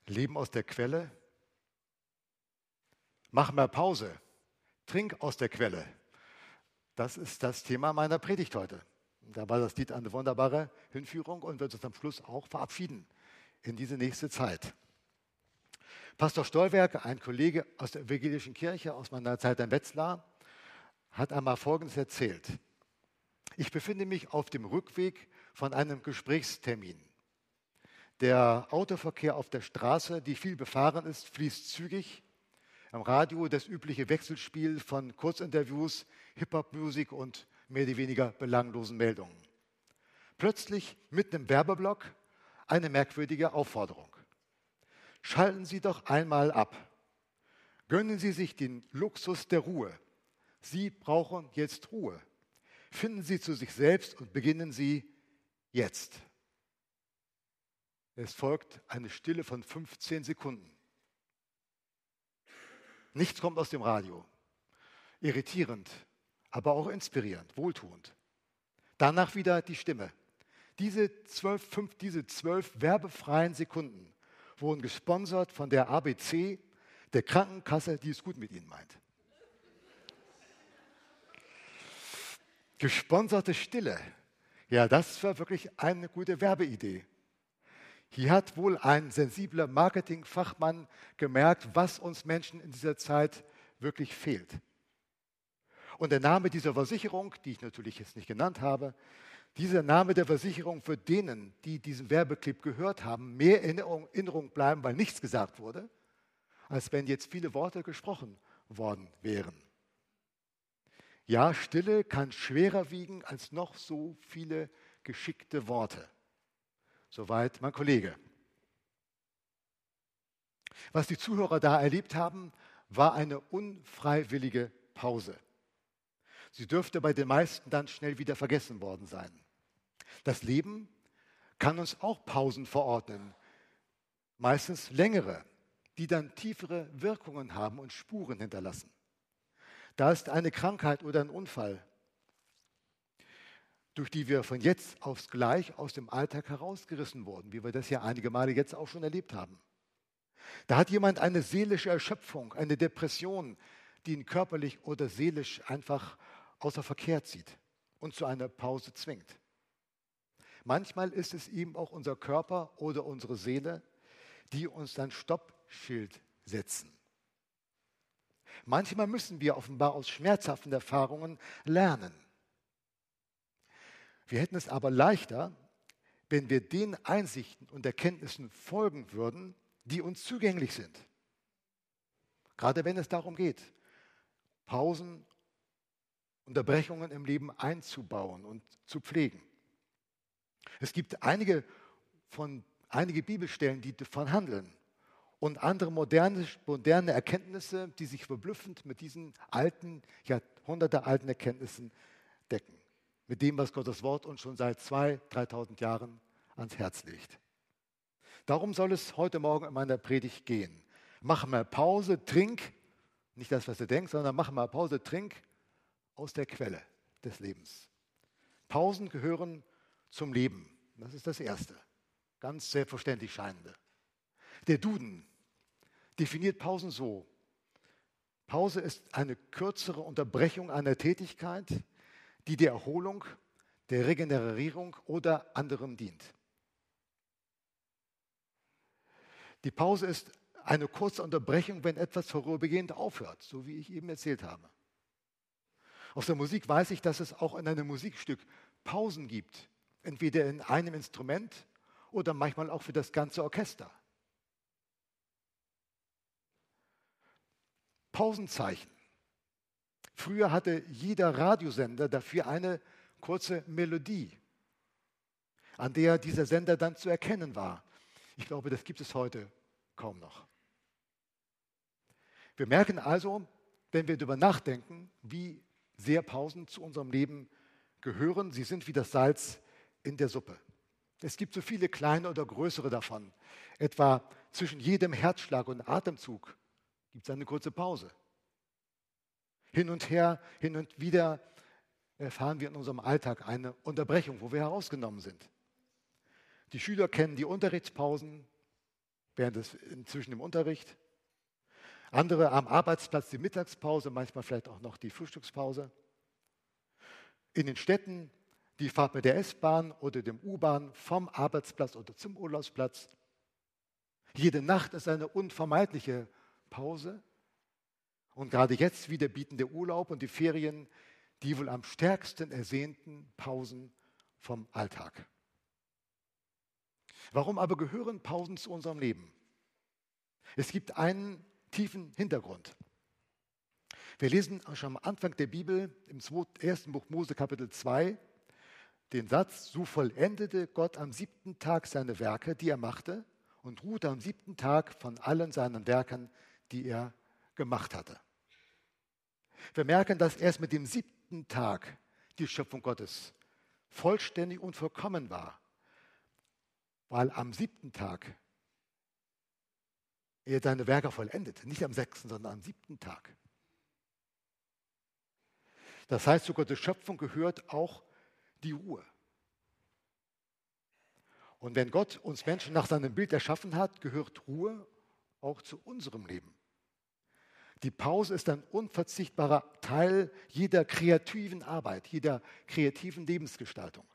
Leben aus der Quelle. Mach mal Pause. Trink aus der Quelle. Das ist das Thema meiner Predigt heute. Da war das Lied eine wunderbare Hinführung und wird uns am Schluss auch verabschieden in diese nächste Zeit. Pastor Stolberg, ein Kollege aus der evangelischen Kirche aus meiner Zeit in Wetzlar, hat einmal Folgendes erzählt. Ich befinde mich auf dem Rückweg von einem Gesprächstermin. Der Autoverkehr auf der Straße, die viel befahren ist, fließt zügig. Am Radio das übliche Wechselspiel von Kurzinterviews, Hip-Hop-Musik und mehr oder weniger belanglosen Meldungen. Plötzlich, mitten im Werbeblock, eine merkwürdige Aufforderung. Schalten Sie doch einmal ab. Gönnen Sie sich den Luxus der Ruhe. Sie brauchen jetzt Ruhe. Finden Sie zu sich selbst und beginnen Sie jetzt. Es folgt eine Stille von 15 Sekunden. Nichts kommt aus dem Radio. Irritierend, aber auch inspirierend, wohltuend. Danach wieder die Stimme. Diese 12 werbefreien Sekunden wurden gesponsert von der ABC, der Krankenkasse, die es gut mit Ihnen meint. Gesponserte Stille. Ja, das war wirklich eine gute Werbeidee. Hier hat wohl ein sensibler Marketingfachmann gemerkt, was uns Menschen in dieser Zeit wirklich fehlt. Und der Name dieser Versicherung, die ich natürlich jetzt nicht genannt habe, dieser Name der Versicherung wird denen, die diesen Werbeclip gehört haben, mehr in Erinnerung bleiben, weil nichts gesagt wurde, als wenn jetzt viele Worte gesprochen worden wären. Ja, Stille kann schwerer wiegen als noch so viele geschickte Worte. Soweit mein Kollege. Was die Zuhörer da erlebt haben, war eine unfreiwillige Pause. Sie dürfte bei den meisten dann schnell wieder vergessen worden sein. Das Leben kann uns auch Pausen verordnen, meistens längere, die dann tiefere Wirkungen haben und Spuren hinterlassen. Da ist eine Krankheit oder ein Unfall, durch die wir von jetzt aufs Gleich aus dem Alltag herausgerissen wurden, wie wir das ja einige Male jetzt auch schon erlebt haben. Da hat jemand eine seelische Erschöpfung, eine Depression, die ihn körperlich oder seelisch einfach außer Verkehr zieht und zu einer Pause zwingt. Manchmal ist es eben auch unser Körper oder unsere Seele, die uns ein Stoppschild setzen. Manchmal müssen wir offenbar aus schmerzhaften Erfahrungen lernen. Wir hätten es aber leichter, wenn wir den Einsichten und Erkenntnissen folgen würden, die uns zugänglich sind. Gerade wenn es darum geht, Pausen, Unterbrechungen im Leben einzubauen und zu pflegen. Es gibt einige Bibelstellen, die davon handeln und andere moderne Erkenntnisse, die sich verblüffend mit diesen alten, jahrhundertealten Erkenntnissen decken. Mit dem, was Gottes Wort uns schon seit 2.000, 3.000 Jahren ans Herz legt. Darum soll es heute Morgen in meiner Predigt gehen. Mach mal Pause, trink, nicht das, was du denkst, sondern mach mal Pause, trink aus der Quelle des Lebens. Pausen gehören zum Leben. Das ist das Erste. Ganz selbstverständlich scheinende. Der Duden definiert Pausen so. Pause ist eine kürzere Unterbrechung einer Tätigkeit, die der Erholung, der Regenerierung oder anderem dient. Die Pause ist eine kurze Unterbrechung, wenn etwas vorübergehend aufhört, so wie ich eben erzählt habe. Aus der Musik weiß ich, dass es auch in einem Musikstück Pausen gibt, entweder in einem Instrument oder manchmal auch für das ganze Orchester. Pausenzeichen. Früher hatte jeder Radiosender dafür eine kurze Melodie, an der dieser Sender dann zu erkennen war. Ich glaube, das gibt es heute kaum noch. Wir merken also, wenn wir darüber nachdenken, wie sehr Pausen zu unserem Leben gehören, sie sind wie das Salz in der Suppe. Es gibt so viele kleine oder größere davon. Etwa zwischen jedem Herzschlag und Atemzug gibt es eine kurze Pause. Hin und her, hin und wieder erfahren wir in unserem Alltag eine Unterbrechung, wo wir herausgenommen sind. Die Schüler kennen die Unterrichtspausen, zwischen dem Unterricht. Andere am Arbeitsplatz die Mittagspause, manchmal vielleicht auch noch die Frühstückspause. In den Städten die Fahrt mit der S-Bahn oder dem U-Bahn vom Arbeitsplatz oder zum Urlaubsplatz. Jede Nacht ist eine unvermeidliche Pause. Und gerade jetzt wieder bieten der Urlaub und die Ferien die wohl am stärksten ersehnten Pausen vom Alltag. Warum aber gehören Pausen zu unserem Leben? Es gibt einen tiefen Hintergrund. Wir lesen schon am Anfang der Bibel im ersten Buch Mose Kapitel 2 den Satz: So vollendete Gott am 7. Tag seine Werke, die er machte, und ruhte am 7. Tag von allen seinen Werken, die er gemacht hatte. Wir merken, dass erst mit dem 7. Tag die Schöpfung Gottes vollständig und vollkommen war, weil am 7. Tag er seine Werke vollendete, nicht am 6., sondern am 7. Tag. Das heißt, zu Gottes Schöpfung gehört auch die Ruhe. Und wenn Gott uns Menschen nach seinem Bild erschaffen hat, gehört Ruhe auch zu unserem Leben. Die Pause ist ein unverzichtbarer Teil jeder kreativen Arbeit, jeder kreativen Lebensgestaltung.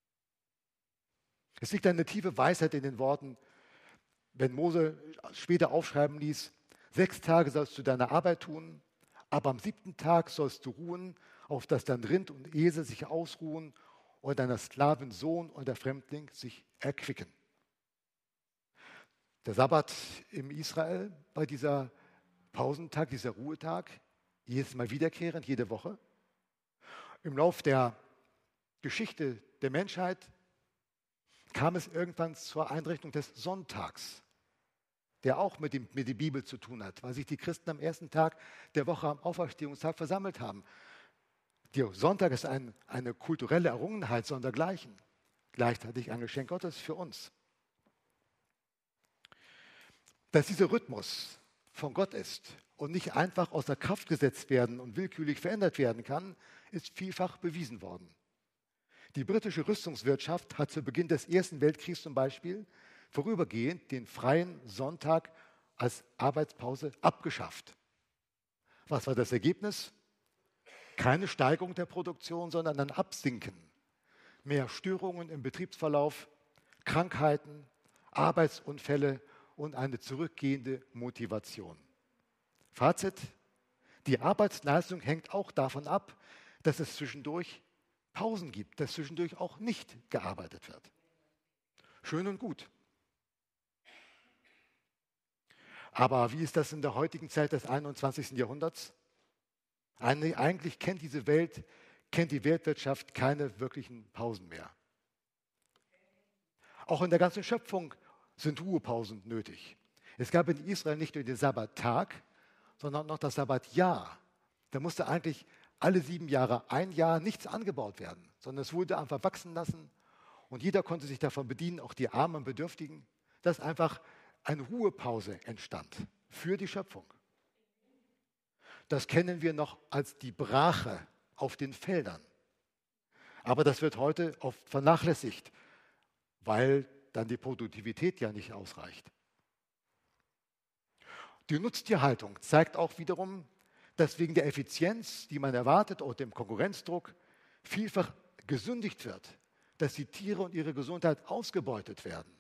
Es liegt eine tiefe Weisheit in den Worten, wenn Mose später aufschreiben ließ: 6 Tage sollst du deine Arbeit tun, aber am 7. Tag sollst du ruhen, auf dass dein Rind und Esel sich ausruhen und deiner Sklavin Sohn und der Fremdling sich erquicken. Der Sabbat im Israel bei dieser Pausentag, dieser Ruhetag, jedes Mal wiederkehrend, jede Woche. Im Lauf der Geschichte der Menschheit kam es irgendwann zur Einrichtung des Sonntags, der auch mit der Bibel zu tun hat, weil sich die Christen am ersten Tag der Woche am Auferstehungstag versammelt haben. Der Sonntag ist eine kulturelle Errungenheit sondergleichen, gleichzeitig ein Geschenk Gottes für uns. Dass dieser Rhythmus von Gott ist und nicht einfach außer Kraft gesetzt werden und willkürlich verändert werden kann, ist vielfach bewiesen worden. Die britische Rüstungswirtschaft hat zu Beginn des Ersten Weltkriegs zum Beispiel vorübergehend den freien Sonntag als Arbeitspause abgeschafft. Was war das Ergebnis? Keine Steigerung der Produktion, sondern ein Absinken. Mehr Störungen im Betriebsverlauf, Krankheiten, Arbeitsunfälle und eine zurückgehende Motivation. Fazit: Die Arbeitsleistung hängt auch davon ab, dass es zwischendurch Pausen gibt, dass zwischendurch auch nicht gearbeitet wird. Schön und gut. Aber wie ist das in der heutigen Zeit des 21. Jahrhunderts? Eigentlich kennt die Weltwirtschaft keine wirklichen Pausen mehr. Auch in der ganzen Schöpfung sind Ruhepausen nötig. Es gab in Israel nicht nur den Sabbattag, sondern noch das Sabbatjahr. Da musste eigentlich alle 7 Jahre ein Jahr nichts angebaut werden, sondern es wurde einfach wachsen lassen und jeder konnte sich davon bedienen, auch die Armen und Bedürftigen, dass einfach eine Ruhepause entstand für die Schöpfung. Das kennen wir noch als die Brache auf den Feldern. Aber das wird heute oft vernachlässigt, weil dann die Produktivität ja nicht ausreicht. Die Nutztierhaltung zeigt auch wiederum, dass wegen der Effizienz, die man erwartet, oder dem Konkurrenzdruck, vielfach gesündigt wird, dass die Tiere und ihre Gesundheit ausgebeutet werden.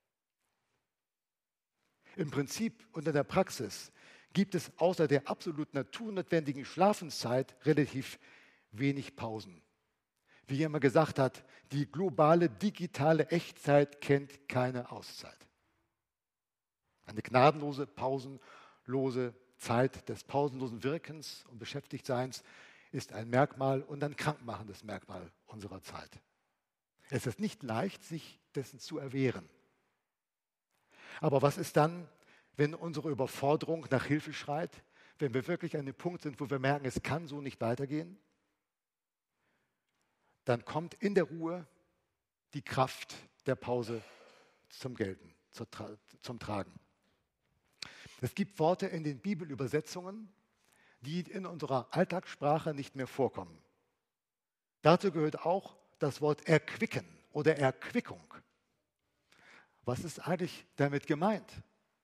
Im Prinzip und in der Praxis gibt es außer der absolut naturnotwendigen Schlafenszeit relativ wenig Pausen. Wie jemand gesagt hat, die globale digitale Echtzeit kennt keine Auszeit. Eine gnadenlose, pausenlose Zeit des pausenlosen Wirkens und Beschäftigtseins ist ein Merkmal und ein krankmachendes Merkmal unserer Zeit. Es ist nicht leicht, sich dessen zu erwehren. Aber was ist dann, wenn unsere Überforderung nach Hilfe schreit, wenn wir wirklich an dem Punkt sind, wo wir merken, es kann so nicht weitergehen? Dann kommt in der Ruhe die Kraft der Pause zum Gelten, zum Tragen. Es gibt Worte in den Bibelübersetzungen, die in unserer Alltagssprache nicht mehr vorkommen. Dazu gehört auch das Wort erquicken oder Erquickung. Was ist eigentlich damit gemeint?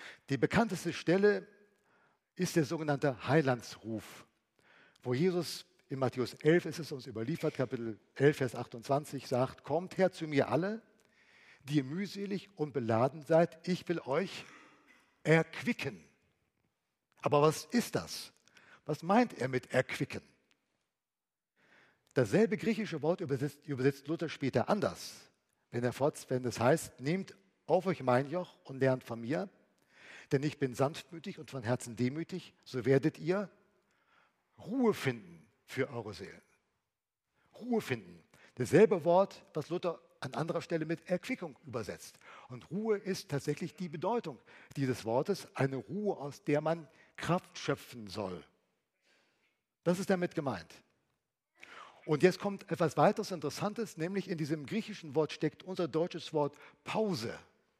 Die bekannteste Stelle ist der sogenannte Heilandsruf, wo Jesus in Matthäus 11 ist es uns überliefert, Kapitel 11, Vers 28 sagt, kommt her zu mir alle, die ihr mühselig und beladen seid, ich will euch erquicken. Aber was ist das? Was meint er mit erquicken? Dasselbe griechische Wort übersetzt Luther später anders, wenn es heißt, nehmt auf euch mein Joch und lernt von mir, denn ich bin sanftmütig und von Herzen demütig, so werdet ihr Ruhe finden für eure Seelen. Ruhe finden. Dasselbe Wort, was Luther an anderer Stelle mit Erquickung übersetzt. Und Ruhe ist tatsächlich die Bedeutung dieses Wortes, eine Ruhe, aus der man Kraft schöpfen soll. Das ist damit gemeint. Und jetzt kommt etwas weiteres Interessantes, nämlich in diesem griechischen Wort steckt unser deutsches Wort Pause.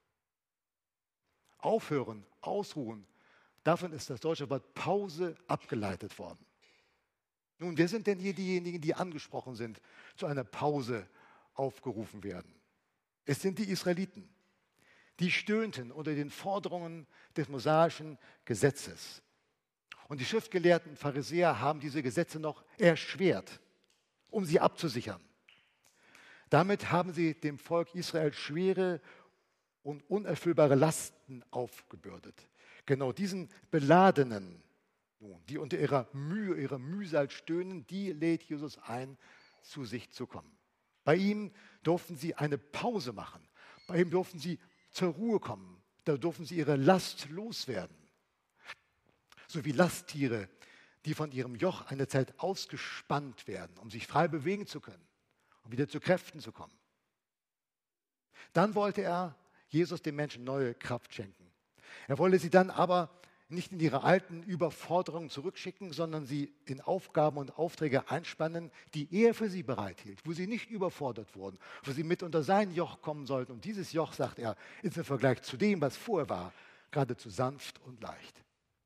Aufhören, ausruhen. Davon ist das deutsche Wort Pause abgeleitet worden. Nun, wer sind denn hier diejenigen, die angesprochen sind, zu einer Pause aufgerufen werden? Es sind die Israeliten. Die stöhnten unter den Forderungen des mosaischen Gesetzes. Und die schriftgelehrten Pharisäer haben diese Gesetze noch erschwert, um sie abzusichern. Damit haben sie dem Volk Israel schwere und unerfüllbare Lasten aufgebürdet. Genau diesen Beladenen, die unter ihrer Mühe, ihrer Mühsal stöhnen, die lädt Jesus ein, zu sich zu kommen. Bei ihm durften sie eine Pause machen. Bei ihm durften sie zur Ruhe kommen. Da durften sie ihre Last loswerden. So wie Lasttiere, die von ihrem Joch eine Zeit ausgespannt werden, um sich frei bewegen zu können, um wieder zu Kräften zu kommen. Dann wollte Jesus den Menschen neue Kraft schenken. Er wollte sie dann aber nicht in ihre alten Überforderungen zurückschicken, sondern sie in Aufgaben und Aufträge einspannen, die er für sie bereithielt, wo sie nicht überfordert wurden, wo sie mit unter sein Joch kommen sollten. Und dieses Joch, sagt er, ist im Vergleich zu dem, was vorher war, geradezu sanft und leicht.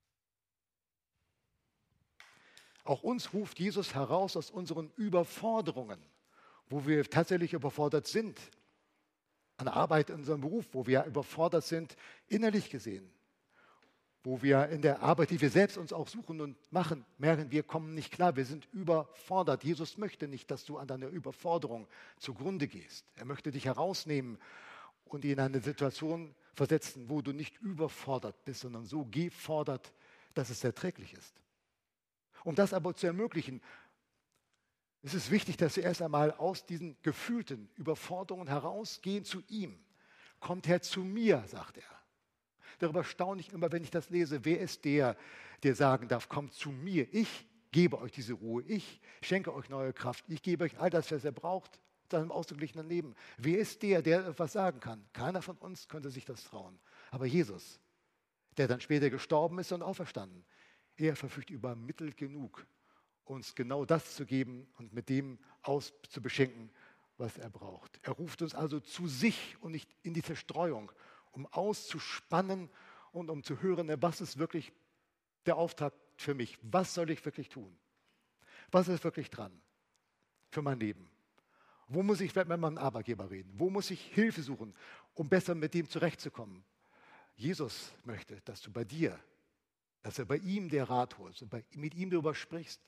Auch uns ruft Jesus heraus aus unseren Überforderungen, wo wir tatsächlich überfordert sind, an der Arbeit in unserem Beruf, wo wir überfordert sind, innerlich gesehen, wo wir in der Arbeit, die wir selbst uns auch suchen und machen, merken, wir kommen nicht klar, wir sind überfordert. Jesus möchte nicht, dass du an deiner Überforderung zugrunde gehst. Er möchte dich herausnehmen und in eine Situation versetzen, wo du nicht überfordert bist, sondern so gefordert, dass es erträglich ist. Um das aber zu ermöglichen, ist es wichtig, dass wir erst einmal aus diesen gefühlten Überforderungen herausgehen zu ihm. Kommt her zu mir, sagt er. Darüber staune ich immer, wenn ich das lese. Wer ist der sagen darf, kommt zu mir. Ich gebe euch diese Ruhe. Ich schenke euch neue Kraft. Ich gebe euch all das, was ihr braucht, zu einem ausgeglichenen Leben. Wer ist der etwas sagen kann? Keiner von uns könnte sich das trauen. Aber Jesus, der dann später gestorben ist und auferstanden, er verfügt über Mittel genug, uns genau das zu geben und mit dem zu beschenken, was er braucht. Er ruft uns also zu sich und nicht in die Zerstreuung, um auszuspannen und um zu hören, was ist wirklich der Auftrag für mich? Was soll ich wirklich tun? Was ist wirklich dran für mein Leben? Wo muss ich mit meinem Arbeitgeber reden? Wo muss ich Hilfe suchen, um besser mit dem zurechtzukommen? Jesus möchte, dass du dass er bei ihm der Rat holst und mit ihm darüber sprichst.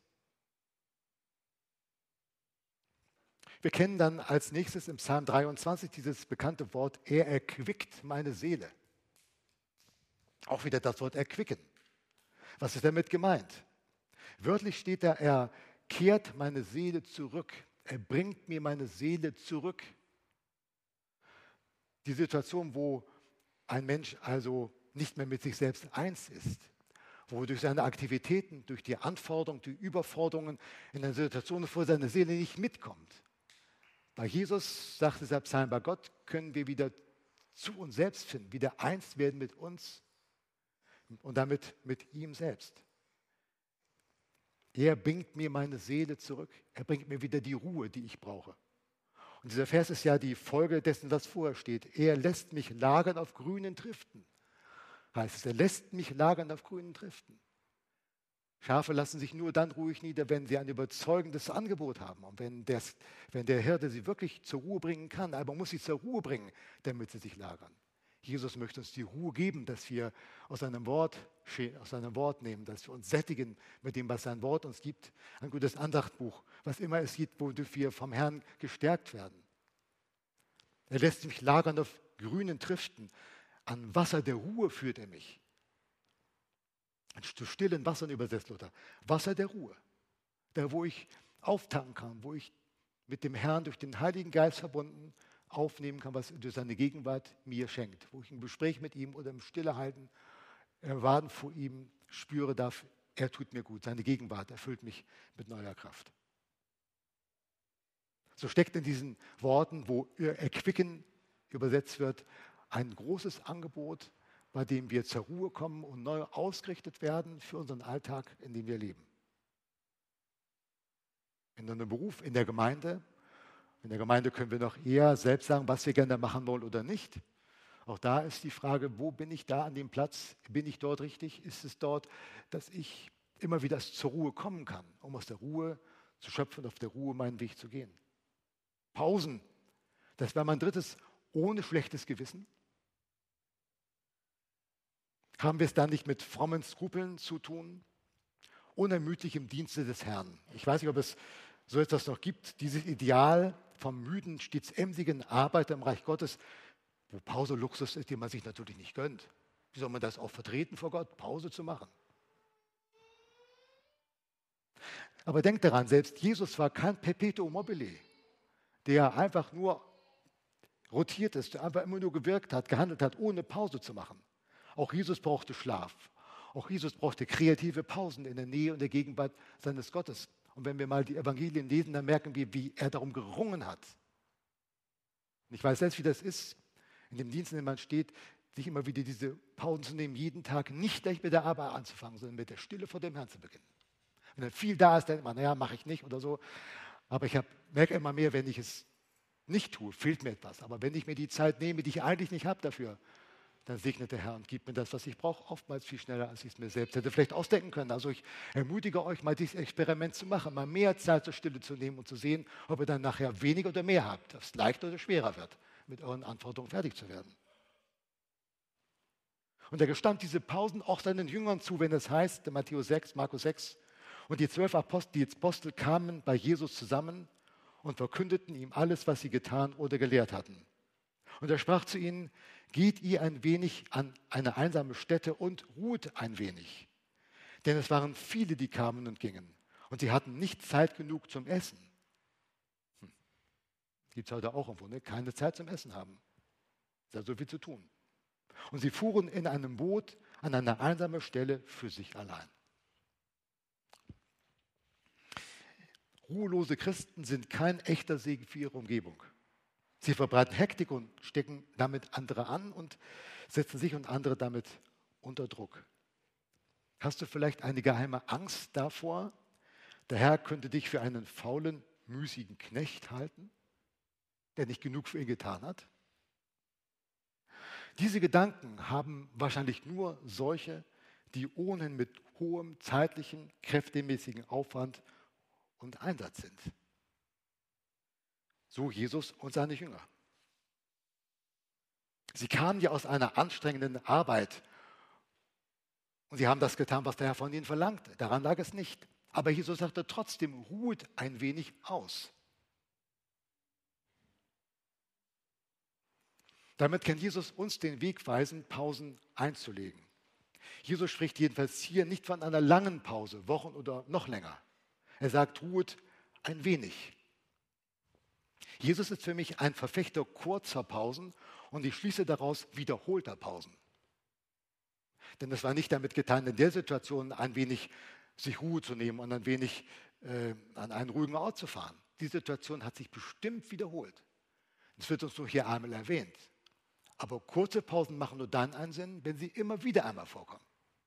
Wir kennen dann als nächstes im Psalm 23 dieses bekannte Wort, er erquickt meine Seele. Auch wieder das Wort erquicken. Was ist damit gemeint? Wörtlich steht da, er kehrt meine Seele zurück. Er bringt mir meine Seele zurück. Die Situation, wo ein Mensch also nicht mehr mit sich selbst eins ist, wo durch seine Aktivitäten, durch die Anforderungen, die Überforderungen in einer Situation, wo seine Seele nicht mitkommt. Bei Jesus, sagt dieser Psalm, bei Gott können wir wieder zu uns selbst finden, wieder eins werden mit uns und damit mit ihm selbst. Er bringt mir meine Seele zurück. Er bringt mir wieder die Ruhe, die ich brauche. Und dieser Vers ist ja die Folge dessen, was vorher steht. Er lässt mich lagern auf grünen Triften. Heißt es, er lässt mich lagern auf grünen Triften. Schafe lassen sich nur dann ruhig nieder, wenn sie ein überzeugendes Angebot haben und wenn der Hirte sie wirklich zur Ruhe bringen kann. Aber man muss sie zur Ruhe bringen, damit sie sich lagern. Jesus möchte uns die Ruhe geben, dass wir aus seinem Wort nehmen, dass wir uns sättigen mit dem, was sein Wort uns gibt. Ein gutes Andachtbuch, was immer es gibt, wodurch wir vom Herrn gestärkt werden. Er lässt mich lagern auf grünen Triften. An Wasser der Ruhe führt er mich. Zu stillen Wassern übersetzt Luther. Wasser der Ruhe. Da, wo ich auftanken kann, wo ich mit dem Herrn durch den Heiligen Geist verbunden aufnehmen kann, was durch seine Gegenwart mir schenkt. Wo ich ein Gespräch mit ihm oder im Stillehalten, Warten vor ihm spüre darf, er tut mir gut. Seine Gegenwart erfüllt mich mit neuer Kraft. So steckt in diesen Worten, wo erquicken übersetzt wird, ein großes Angebot, bei dem wir zur Ruhe kommen und neu ausgerichtet werden für unseren Alltag, in dem wir leben. In einem Beruf, in der Gemeinde. In der Gemeinde können wir noch eher selbst sagen, was wir gerne machen wollen oder nicht. Auch da ist die Frage, wo bin ich da an dem Platz? Bin ich dort richtig? Ist es dort, dass ich immer wieder zur Ruhe kommen kann, um aus der Ruhe zu schöpfen und auf der Ruhe meinen Weg zu gehen? Pausen, das wäre mein drittes, ohne schlechtes Gewissen. Haben wir es dann nicht mit frommen Skrupeln zu tun? Unermüdlich im Dienste des Herrn. Ich weiß nicht, ob es so etwas noch gibt, dieses Ideal vom müden, stets emsigen Arbeiter im Reich Gottes, wo Pause Luxus ist, den man sich natürlich nicht gönnt. Wie soll man das auch vertreten vor Gott, Pause zu machen? Aber denkt daran, selbst Jesus war kein Perpetuum mobile, der einfach nur rotiert ist, der einfach immer nur gewirkt hat, gehandelt hat, ohne Pause zu machen. Auch Jesus brauchte Schlaf. Auch Jesus brauchte kreative Pausen in der Nähe und der Gegenwart seines Gottes. Und wenn wir mal die Evangelien lesen, dann merken wir, wie er darum gerungen hat. Und ich weiß selbst, wie das ist, in dem Dienst, in dem man steht, sich immer wieder diese Pausen zu nehmen, jeden Tag nicht gleich mit der Arbeit anzufangen, sondern mit der Stille vor dem Herrn zu beginnen. Wenn dann viel da ist, denkt man, naja, mache ich nicht oder so. Aber ich merke immer mehr, wenn ich es nicht tue, fehlt mir etwas. Aber wenn ich mir die Zeit nehme, die ich eigentlich nicht habe dafür, dann segnet der Herr und gibt mir das, was ich brauche, oftmals viel schneller, als ich es mir selbst hätte vielleicht ausdenken können. Also ich ermutige euch, mal dieses Experiment zu machen, mal mehr Zeit zur Stille zu nehmen und zu sehen, ob ihr dann nachher weniger oder mehr habt, ob es leichter oder schwerer wird, mit euren Anforderungen fertig zu werden. Und er gestand diese Pausen auch seinen Jüngern zu, wenn es heißt, in Matthäus 6, Markus 6, und die 12 Apostel kamen bei Jesus zusammen und verkündeten ihm alles, was sie getan oder gelehrt hatten. Und er sprach zu ihnen, geht ihr ein wenig an eine einsame Stätte und ruht ein wenig. Denn es waren viele, die kamen und gingen. Und sie hatten nicht Zeit genug zum Essen. Gibt es heute auch irgendwo, ne? Keine Zeit zum Essen haben. Da ist so viel zu tun. Und sie fuhren in einem Boot an eine einsame Stelle für sich allein. Ruhelose Christen sind kein echter Segen für ihre Umgebung. Sie verbreiten Hektik und stecken damit andere an und setzen sich und andere damit unter Druck. Hast du vielleicht eine geheime Angst davor, der Herr könnte dich für einen faulen, müßigen Knecht halten, der nicht genug für ihn getan hat? Diese Gedanken haben wahrscheinlich nur solche, die ohnehin mit hohem zeitlichen, kräftemäßigen Aufwand und Einsatz sind. So Jesus und seine Jünger. Sie kamen ja aus einer anstrengenden Arbeit und sie haben das getan, was der Herr von ihnen verlangte. Daran lag es nicht. Aber Jesus sagte trotzdem, ruht ein wenig aus. Damit kann Jesus uns den Weg weisen, Pausen einzulegen. Jesus spricht jedenfalls hier nicht von einer langen Pause, Wochen oder noch länger. Er sagt, ruht ein wenig. Jesus ist für mich ein Verfechter kurzer Pausen und ich schließe daraus wiederholter Pausen. Denn es war nicht damit getan, in der Situation ein wenig sich Ruhe zu nehmen und ein wenig an einen ruhigen Ort zu fahren. Die Situation hat sich bestimmt wiederholt. Es wird uns nur hier einmal erwähnt. Aber kurze Pausen machen nur dann einen Sinn, wenn sie immer wieder einmal vorkommen.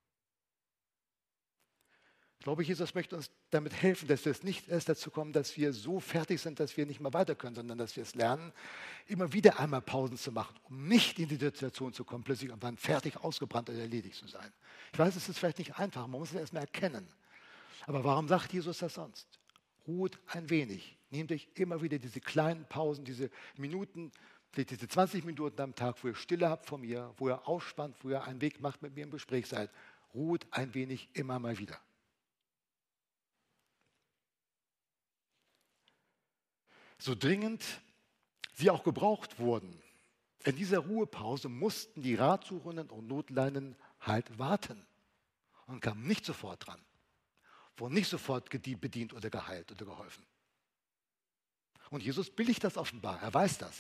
Ich glaube, Jesus möchte uns damit helfen, dass wir es nicht erst dazu kommen, dass wir so fertig sind, dass wir nicht mehr weiter können, sondern dass wir es lernen, immer wieder einmal Pausen zu machen, um nicht in die Situation zu kommen, plötzlich irgendwann fertig, ausgebrannt oder erledigt zu sein. Ich weiß, es ist vielleicht nicht einfach, man muss es erstmal erkennen. Aber warum sagt Jesus das sonst? Ruht ein wenig, nehmt euch immer wieder diese kleinen Pausen, diese Minuten, Vielleicht diese 20 Minuten am Tag, wo ihr Stille habt vor mir, wo ihr ausspannt, wo ihr einen Weg macht, mit mir im Gespräch seid. Ruht ein wenig immer mal wieder. So dringend sie auch gebraucht wurden, in dieser Ruhepause mussten die Ratsuchenden und Notleidenden halt warten und kamen nicht sofort dran, wurden nicht sofort bedient oder geheilt oder geholfen. Und Jesus billigt das offenbar, er weiß das.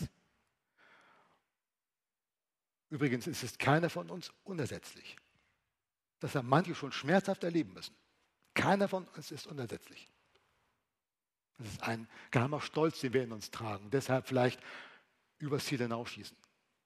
Übrigens ist es keiner von uns unersetzlich. Das haben manche schon schmerzhaft erleben müssen. Keiner von uns ist unersetzlich. Das ist ein geheimer Stolz, den wir in uns tragen. Deshalb vielleicht übers Ziel hinausschießen.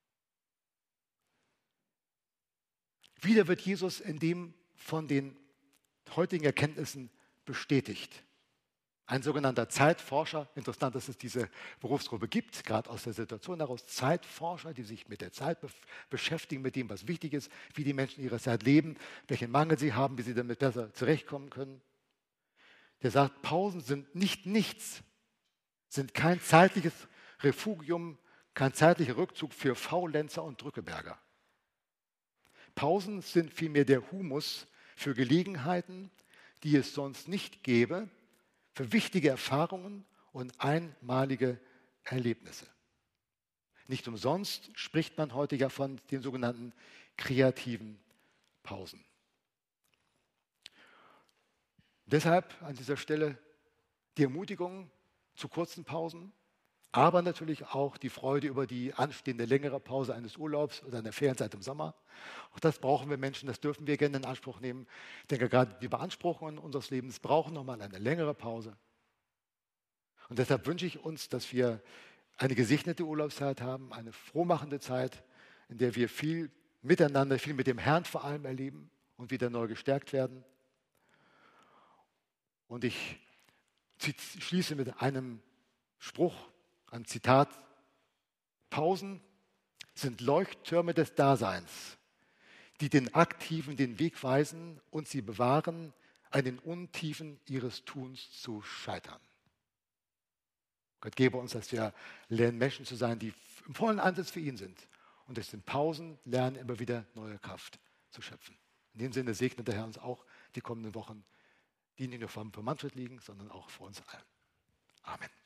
Wieder wird Jesus in dem von den heutigen Erkenntnissen bestätigt. Ein sogenannter Zeitforscher, interessant, dass es diese Berufsgruppe gibt, gerade aus der Situation heraus, Zeitforscher, die sich mit der Zeit beschäftigen, mit dem, was wichtig ist, wie die Menschen ihre Zeit leben, welchen Mangel sie haben, wie sie damit besser zurechtkommen können. Der sagt, Pausen sind nicht nichts, sind kein zeitliches Refugium, kein zeitlicher Rückzug für Faulenzer und Drückeberger. Pausen sind vielmehr der Humus für Gelegenheiten, die es sonst nicht gäbe, für wichtige Erfahrungen und einmalige Erlebnisse. Nicht umsonst spricht man heute ja von den sogenannten kreativen Pausen. Deshalb an dieser Stelle die Ermutigung zu kurzen Pausen, aber natürlich auch die Freude über die anstehende längere Pause eines Urlaubs oder einer Ferienzeit im Sommer. Auch das brauchen wir Menschen, das dürfen wir gerne in Anspruch nehmen. Ich denke, gerade die Beanspruchungen unseres Lebens brauchen nochmal eine längere Pause. Und deshalb wünsche ich uns, dass wir eine gesegnete Urlaubszeit haben, eine frohmachende Zeit, in der wir viel miteinander, viel mit dem Herrn vor allem erleben und wieder neu gestärkt werden. Und ich schließe mit einem Spruch, einem Zitat: Pausen sind Leuchttürme des Daseins, die den Aktiven den Weg weisen und sie bewahren, an den Untiefen ihres Tuns zu scheitern. Gott gebe uns, dass wir lernen, Menschen zu sein, die im vollen Einsatz für ihn sind und durch den Pausen lernen, immer wieder neue Kraft zu schöpfen. In dem Sinne segnet der Herr uns auch die kommenden Wochen, die nicht nur für Manfred liegen, sondern auch für uns allen. Amen.